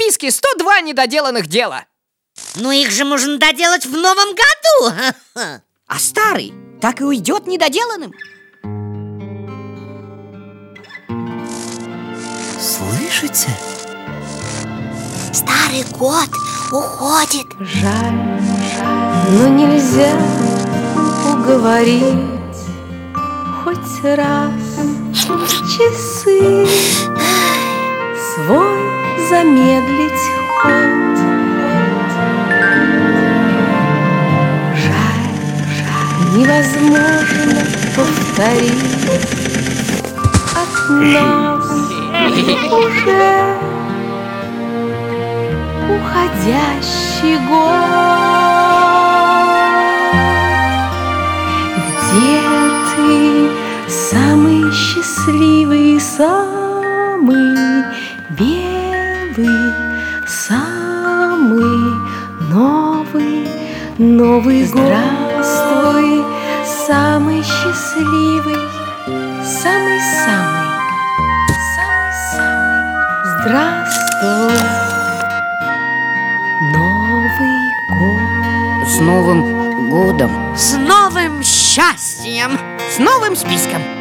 списке 102 недоделанных дела. Но их же можно доделать в новом году. А старый так и уйдет недоделанным. Слышите? Старый год уходит. Жаль, но нельзя уговорить хоть раз часы свой замедлить ход. Жаль, невозможно повторить от нас уже уходящий год. Где ты, самый счастливый, самый белый, самый новый, здравствуй, самый счастливый, самый-самый, здравствуй, Новый год. С Новым годом! С новым счастьем! С новым списком!